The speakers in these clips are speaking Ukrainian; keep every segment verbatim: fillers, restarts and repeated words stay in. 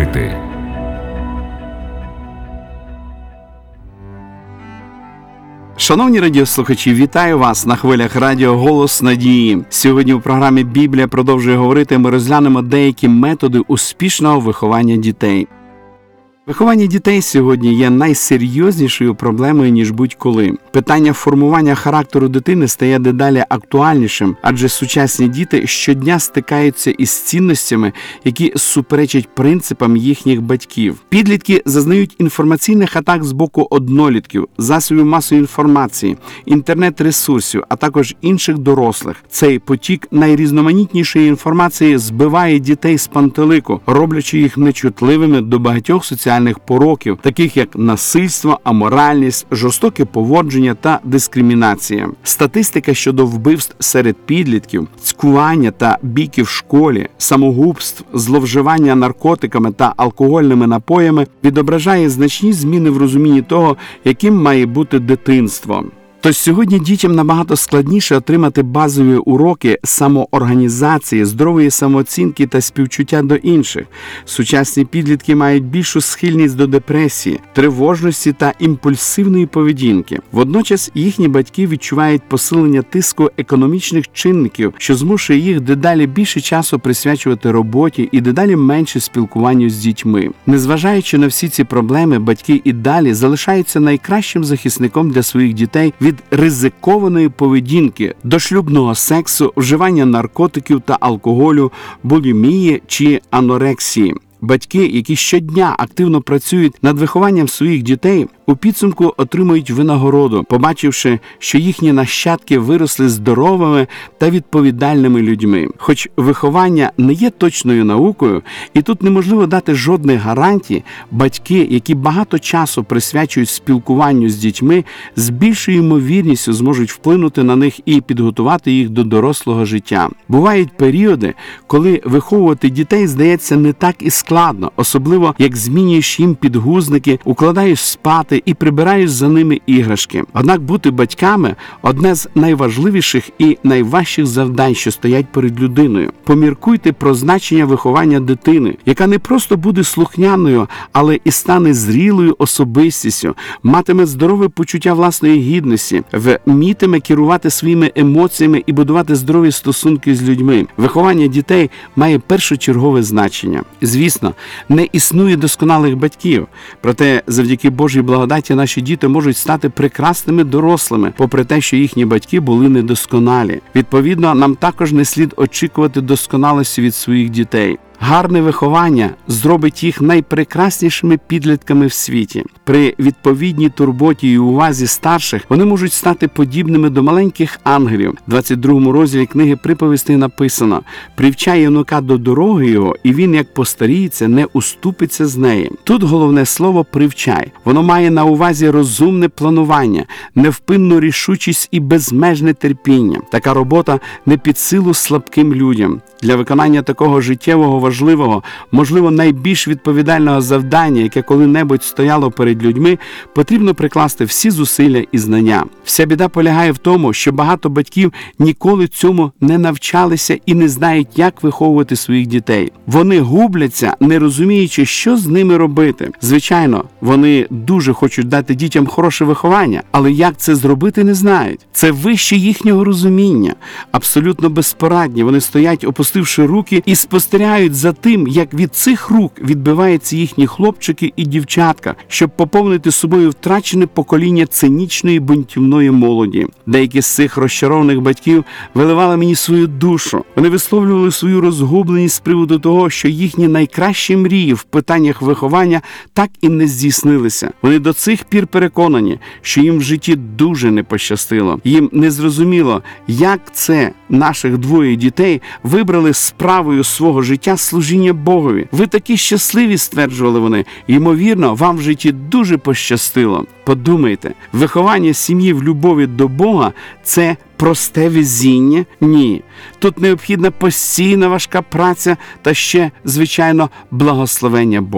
жити. Шановні радіослухачі, вітаю вас на хвилях радіо «Голос надії». Сьогодні у програмі «Біблія продовжує говорити» ми розглянемо деякі методи успішного виховання дітей. Виховання дітей сьогодні є найсерйознішою проблемою, ніж будь-коли. Питання формування характеру дитини стає дедалі актуальнішим, адже сучасні діти щодня стикаються із цінностями, які суперечать принципам їхніх батьків. Підлітки зазнають інформаційних атак з боку однолітків, засобів масової інформації, інтернет-ресурсів, а також інших дорослих. Цей потік найрізноманітнішої інформації збиває дітей з пантелику, роблячи їх нечутливими до багатьох соціальних пороків, таких як насильство, аморальність, жорстоке поводження та дискримінація. Статистика щодо вбивств серед підлітків, цькування та бійки в школі, самогубств, зловживання наркотиками та алкогольними напоями відображає значні зміни в розумінні того, яким має бути дитинство. Тож сьогодні дітям набагато складніше отримати базові уроки самоорганізації, здорової самооцінки та співчуття до інших. Сучасні підлітки мають більшу схильність до депресії, тривожності та імпульсивної поведінки. Водночас їхні батьки відчувають посилення тиску економічних чинників, що змушує їх дедалі більше часу присвячувати роботі і дедалі менше спілкуванню з дітьми. Незважаючи на всі ці проблеми, батьки і далі залишаються найкращим захисником для своїх дітей від ризикованої поведінки, дошлюбного сексу, вживання наркотиків та алкоголю, булімії чи анорексії. Батьки, які щодня активно працюють над вихованням своїх дітей, у підсумку отримують винагороду, побачивши, що їхні нащадки виросли здоровими та відповідальними людьми. Хоч виховання не є точною наукою, і тут неможливо дати жодних гарантій, батьки, які багато часу присвячують спілкуванню з дітьми, з більшою ймовірністю зможуть вплинути на них і підготувати їх до дорослого життя. Бувають періоди, коли виховувати дітей здається не так і складно, особливо як змінюєш їм підгузники, укладаєш спати і прибираєш за ними іграшки. Однак бути батьками – одне з найважливіших і найважчих завдань, що стоять перед людиною. Поміркуйте про значення виховання дитини, яка не просто буде слухняною, але і стане зрілою особистістю, матиме здорове почуття власної гідності, вмітиме керувати своїми емоціями і будувати здорові стосунки з людьми. Виховання дітей має першочергове значення. Звісно, не існує досконалих батьків, проте завдяки Божій благодаті наші діти можуть стати прекрасними дорослими, попри те, що їхні батьки були недосконалі. Відповідно, нам також не слід очікувати досконалості від своїх дітей. Гарне виховання зробить їх найпрекраснішими підлітками в світі. При відповідній турботі і увазі старших вони можуть стати подібними до маленьких ангелів. В двадцять другому розділі книги «Приповістей» написано: «Привчай юнака до дороги його, і він, як постаріється, не уступиться з неї». Тут головне слово «привчай». Воно має на увазі розумне планування, невпинну рішучість і безмежне терпіння. Така робота не під силу слабким людям. Для виконання такого життєвого важливого, можливо, найбільш відповідального завдання, яке коли-небудь стояло перед людьми, потрібно прикласти всі зусилля і знання. Вся біда полягає в тому, що багато батьків ніколи цьому не навчалися і не знають, як виховувати своїх дітей. Вони губляться, не розуміючи, що з ними робити. Звичайно, вони дуже хочуть дати дітям хороше виховання, але як це зробити, не знають. Це вище їхнього розуміння. Абсолютно безпорадні, вони стоять, опустивши руки, і спостерігають за тим, як від цих рук відбиваються їхні хлопчики і дівчатка, щоб поповнити собою втрачене покоління цинічної бунтівної молоді. Деякі з цих розчарованих батьків виливали мені свою душу. Вони висловлювали свою розгубленість з приводу того, що їхні найкращі мрії в питаннях виховання так і не здійснилися. Вони до цих пір переконані, що їм в житті дуже не пощастило. Їм не зрозуміло, як це наших двоє дітей вибрали справою свого життя служіння Богові. Ви такі щасливі, стверджували вони. Ймовірно, вам в житті дуже пощастило. Подумайте, виховання сім'ї в любові до Бога – це просте везіння? Ні. Тут необхідна постійна важка праця та ще, звичайно, благословення Боже.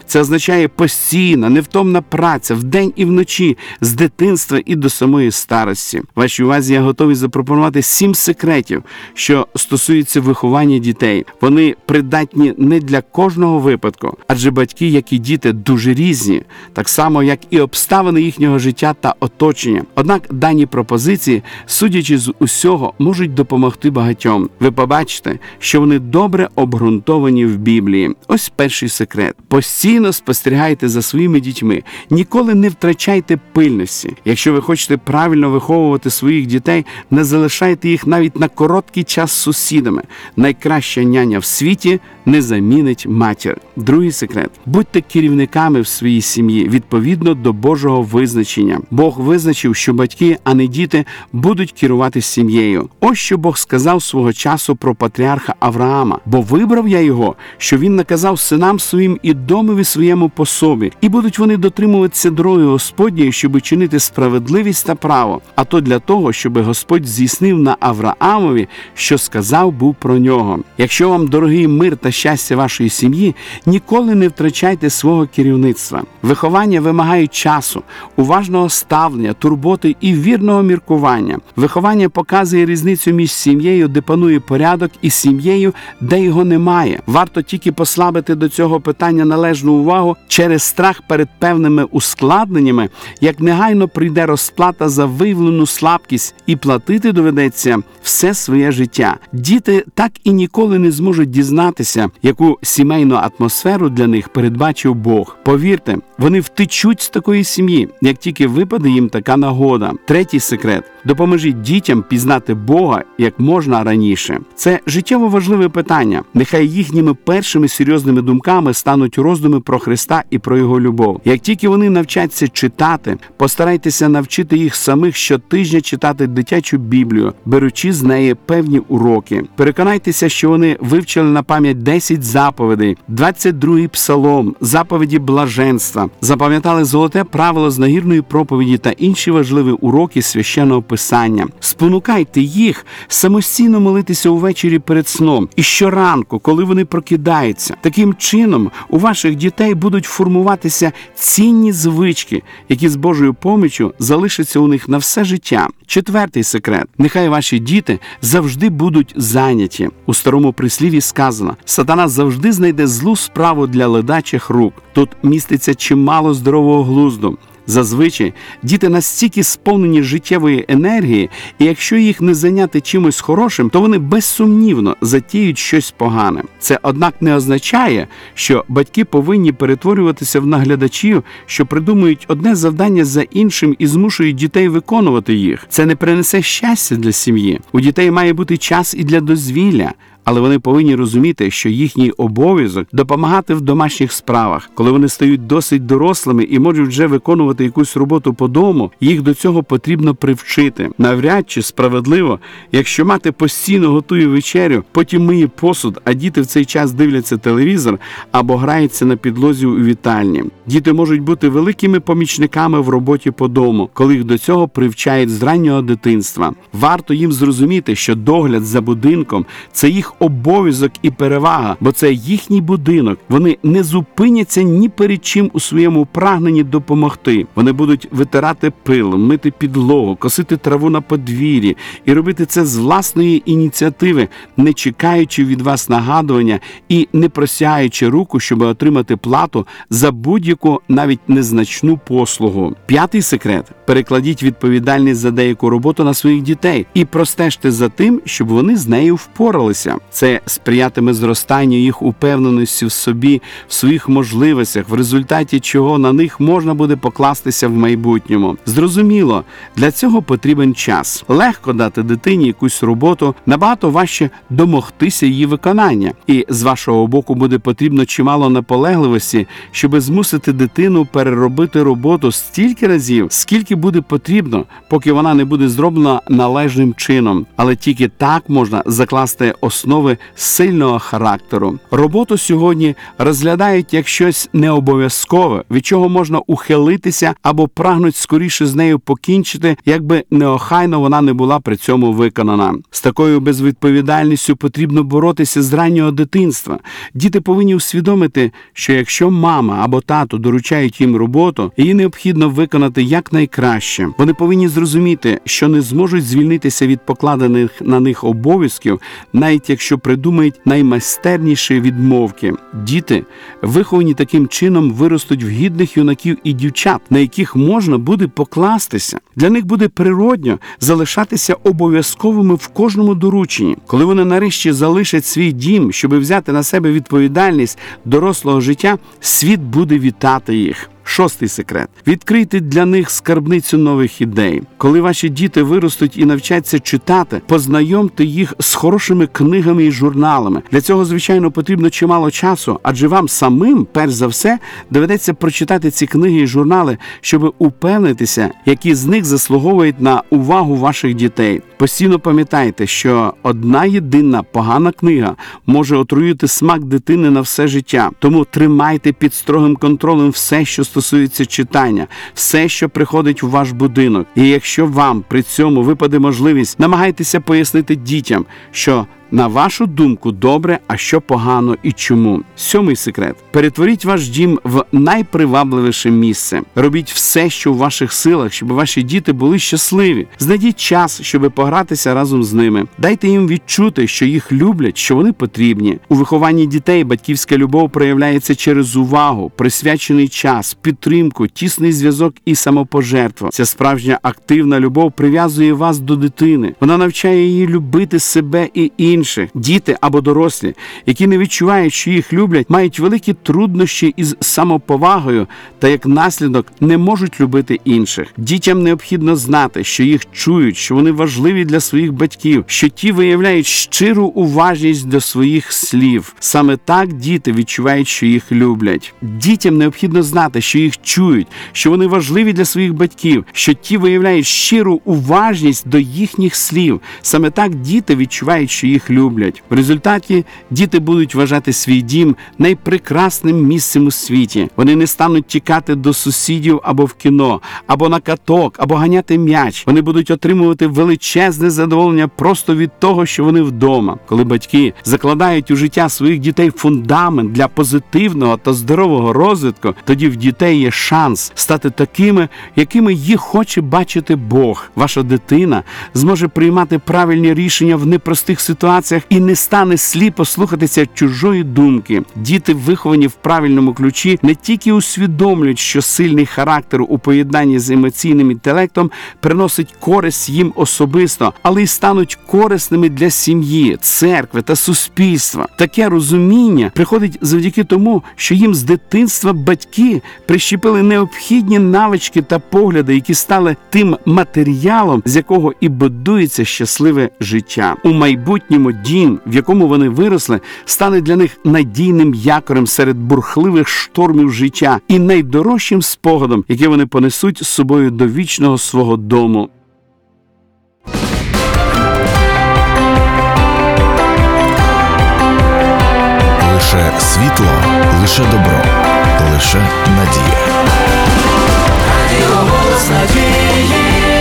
Це означає постійна, невтомна праця вдень і вночі, з дитинства і до самої старості. Вашій увазі я готовий запропонувати сім секретів, що стосуються виховання дітей. Вони придатні не для кожного випадку, адже батьки, як і діти, дуже різні, так само, як і обставини їхнього життя та оточення. Однак дані пропозиції, судячи з усього, можуть допомогти багатьом. Ви побачите, що вони добре обґрунтовані в Біблії. Ось перший секрет. Постійно спостерігайте за своїми дітьми. Ніколи не втрачайте пильності. Якщо ви хочете правильно виховувати своїх дітей, не залишайте їх навіть на короткий час з сусідами. Найкраща няня в світі не замінить матір. Другий секрет. Будьте керівниками в своїй сім'ї відповідно до Божого визначення. Бог визначив, що батьки, а не діти, будуть керувати сім'єю. Ось що Бог сказав свого часу про патріарха Авраама. «Бо вибрав я його, що він наказав синам своїм і домові своєму по собі, і будуть вони дотримуватися дороги Господньої, щоби чинити справедливість та право, а то для того, щоби Господь здійснив на Авраамові, що сказав був про нього». Якщо вам дорогий мир та щастя вашої сім'ї, ніколи не втрачайте свого керівництва. Виховання вимагає часу, уважного ставлення, турботи і вірного міркування. Виховання показує різницю між сім'єю, де панує порядок, і сім'єю, де його немає. Варто тільки послабити до цього питання належну увагу через страх перед певними ускладненнями, як негайно прийде розплата за виявлену слабкість, і платити доведеться все своє життя. Діти так і ніколи не зможуть дізнатися, яку сімейну атмосферу для них передбачив Бог. Повірте, вони втечуть з такої сім'ї, як тільки випаде їм така нагода. Третій секрет. Допоможіть дітям пізнати Бога як можна раніше. Це життєво важливе питання. Нехай їхніми першими серйозними думками стануть роздуми про Христа і про Його любов. Як тільки вони навчаться читати, постарайтеся навчити їх самих щотижня читати дитячу Біблію, беручи з неї певні уроки. Переконайтеся, що вони вивчили на пам'ять десять заповідей, двадцять другий псалом, заповіді блаженства, запам'ятали золоте правило з нагірної проповіді та інші важливі уроки священного писання. Спонукайте їх самостійно молитися увечері перед сном і щоранку, коли вони прокидаються. Таким чином, у ваших дітей будуть формуватися цінні звички, які з Божою поміччю залишаться у них на все життя. Четвертий секрет. Нехай ваші діти завжди будуть зайняті. У старому прислів'ї сказано: «Сатана завжди знайде злу справу для ледачих рук». Тут міститься чимало здорового глузду. Зазвичай діти настільки сповнені життєвої енергії, і якщо їх не зайняти чимось хорошим, то вони безсумнівно затіють щось погане. Це, однак, не означає, що батьки повинні перетворюватися в наглядачів, що придумують одне завдання за іншим і змушують дітей виконувати їх. Це не принесе щастя для сім'ї. У дітей має бути час і для дозвілля. Але вони повинні розуміти, що їхній обов'язок – допомагати в домашніх справах. Коли вони стають досить дорослими і можуть вже виконувати якусь роботу по дому, їх до цього потрібно привчити. Навряд чи справедливо, якщо мати постійно готує вечерю, потім миє посуд, а діти в цей час дивляться телевізор або граються на підлозі у вітальні. Діти можуть бути великими помічниками в роботі по дому, коли їх до цього привчають з раннього дитинства. Варто їм зрозуміти, що догляд за будинком – це їх обов'язок і перевага, бо це їхній будинок. Вони не зупиняться ні перед чим у своєму прагненні допомогти. Вони будуть витирати пил, мити підлогу, косити траву на подвір'ї і робити це з власної ініціативи, не чекаючи від вас нагадування і не простягаючи руку, щоб отримати плату за будь-яку, навіть незначну послугу. П'ятий секрет. Перекладіть відповідальність за деяку роботу на своїх дітей і простежте за тим, щоб вони з нею впоралися. Це сприятиме зростанню їх упевненості в собі, в своїх можливостях, в результаті чого на них можна буде покластися в майбутньому. Зрозуміло, для цього потрібен час. Легко дати дитині якусь роботу, набагато важче домогтися її виконання. І з вашого боку буде потрібно чимало наполегливості, щоб змусити дитину переробити роботу стільки разів, скільки буде потрібно, поки вона не буде зроблена належним чином. Але тільки так можна закласти основи умови сильного характеру. Роботу сьогодні розглядають як щось необов'язкове, від чого можна ухилитися або прагнуть скоріше з нею покінчити, якби неохайно вона не була при цьому виконана. З такою безвідповідальністю потрібно боротися з раннього дитинства. Діти повинні усвідомити, що якщо мама або тато доручають їм роботу, її необхідно виконати якнайкраще. Вони повинні зрозуміти, що не зможуть звільнитися від покладених на них обов'язків, навіть якщо придумають наймайстерніші відмовки. Діти, виховані таким чином, виростуть в гідних юнаків і дівчат, на яких можна буде покластися. Для них буде природньо залишатися обов'язковими в кожному дорученні. Коли вони нарешті залишать свій дім, щоб взяти на себе відповідальність дорослого життя, світ буде вітати їх. Шостий секрет. Відкрийте для них скарбницю нових ідей. Коли ваші діти виростуть і навчаться читати, познайомте їх з хорошими книгами і журналами. Для цього, звичайно, потрібно чимало часу, адже вам самим, перш за все, доведеться прочитати ці книги і журнали, щоб упевнитися, які з них заслуговують на увагу ваших дітей. Постійно пам'ятайте, що одна єдина погана книга може отруїти смак дитини на все життя. Тому тримайте під строгим контролем все, що стосується читання, все, що приходить у ваш будинок. І якщо вам при цьому випаде можливість, намагайтеся пояснити дітям, що на вашу думку добре, а що погано і чому. Сьомий секрет. Перетворіть ваш дім в найпривабливіше місце. Робіть все, що у ваших силах, щоб ваші діти були щасливі. Знайдіть час, щоб погратися разом з ними. Дайте їм відчути, що їх люблять, що вони потрібні. У вихованні дітей батьківська любов проявляється через увагу, присвячений час, підтримку, тісний зв'язок і самопожертву. Ця справжня активна любов прив'язує вас до дитини. Вона навчає її любити себе і інших. Діти або дорослі, які не відчувають, що їх люблять, мають великі труднощі із самоповагою та, як наслідок, не можуть любити інших. Дітям необхідно знати, що їх чують, що вони важливі для своїх батьків, що ті виявляють щиру уважність до своїх слів. Саме так діти відчувають, що їх люблять. Дітям необхідно знати, що їх чують, що вони важливі для своїх батьків, що ті виявляють щиру уважність до їхніх слів. Саме так діти відчувають, що їх люблять. В результаті діти будуть вважати свій дім найпрекрасним місцем у світі. Вони не стануть тікати до сусідів або в кіно, або на каток, або ганяти м'яч. Вони будуть отримувати величезне задоволення просто від того, що вони вдома. Коли батьки закладають у життя своїх дітей фундамент для позитивного та здорового розвитку, тоді в дітей є шанс стати такими, якими їх хоче бачити Бог. Ваша дитина зможе приймати правильні рішення в непростих ситуаціях і не стане сліпо слухатися чужої думки. Діти, виховані в правильному ключі, не тільки усвідомлюють, що сильний характер у поєднанні з емоційним інтелектом приносить користь їм особисто, але й стануть корисними для сім'ї, церкви та суспільства. Таке розуміння приходить завдяки тому, що їм з дитинства батьки прищепили необхідні навички та погляди, які стали тим матеріалом, з якого і будується щасливе життя. У майбутньому дім, в якому вони виросли, стане для них надійним якорем серед бурхливих штормів життя і найдорожчим спогадом, який вони понесуть з собою до вічного свого дому. Лише світло, лише добро, лише надія. Радіо «Голос надії».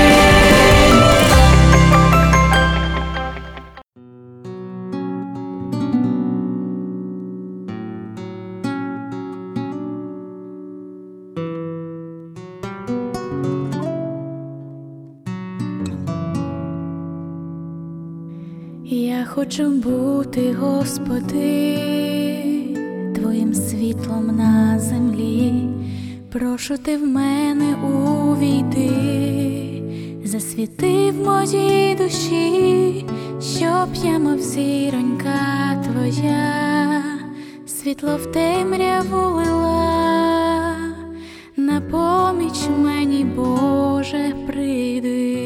Я хочу бути, Господи, Твоїм світлом на землі. Прошу Ти в мене увійди, засвіти в моїй душі, щоб я, мов зіронька Твоя, світло в темряву лила, на поміч мені, Боже, прийди.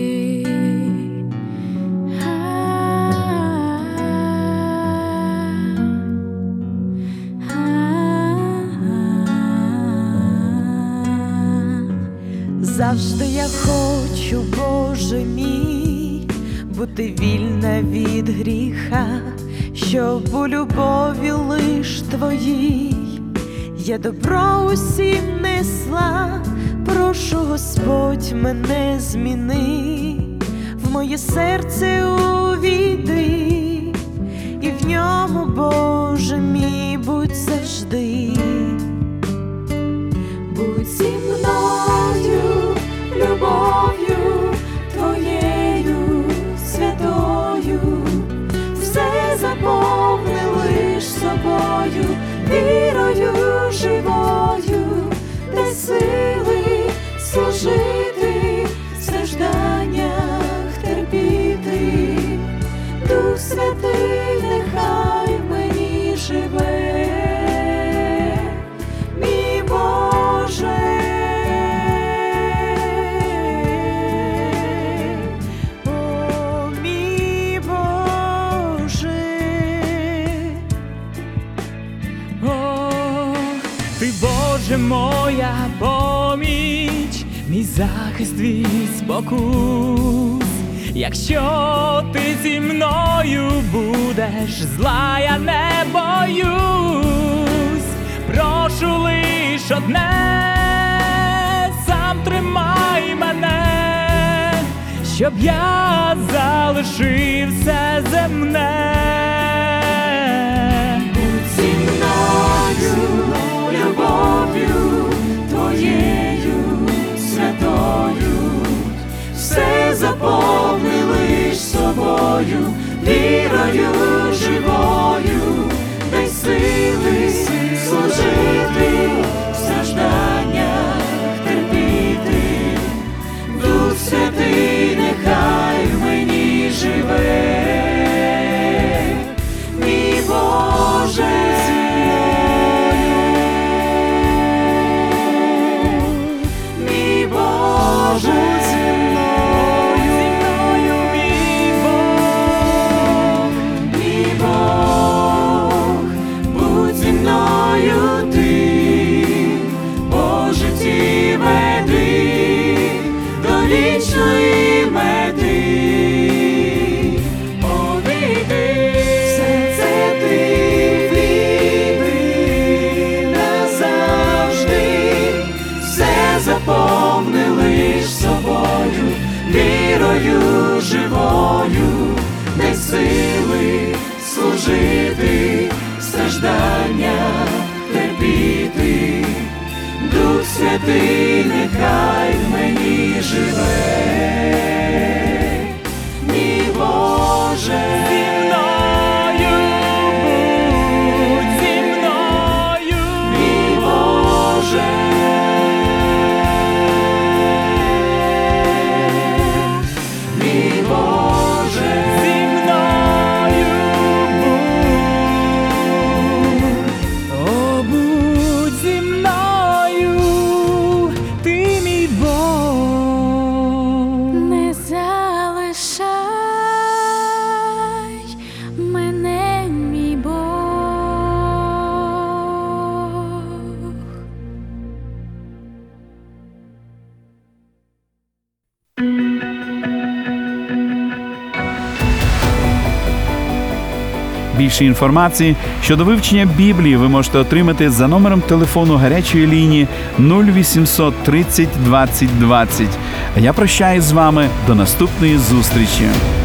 Завжди я хочу, Боже мій, бути вільна від гріха, щоб у любові лиш твоїй я добро усім несла. Прошу, Господь, мене зміни, в моє серце увійди, і в ньому, Боже мій, будь завжди. Будь зі мною, любов'ю твоєю святою, все заповни лиш собою, вірою живою, дай сили служити, в стражданнях терпіти. Дух Святий нехай в мені живе, мій Боже. О, мій Боже. О, ти, Боже, моя поміч, мій захист від спокус. Якщо ти зі мною будеш, зла я не боюсь. Прошу лиш одне, сам тримай мене, щоб я залишив все земне. Будь зі мною, любов'ю твоєю святою, все заповни лиш собою, вірою живою, дай сили служити, в стражданнях терпіти. Дух Святий нехай в мені живе, мій Боже. Мій Боже. Вічної мети повійди, все це ти війди назавжди, все заповни лиш собою, вірою живою, дай сили служити, страждання терпіти. Дух Святий нехай в мені живе, мій Боже. Зі мною будь, зі мною, Мій Боже. Мій Боже. зі мною будь. О, будь зі мною, ти мій Бог. Не залишай мене, мій Бог. Більше інформації щодо вивчення Біблії ви можете отримати за номером телефону гарячої лінії нуль вісімсот тридцять двадцять двадцять. А я прощаюсь з вами до наступної зустрічі.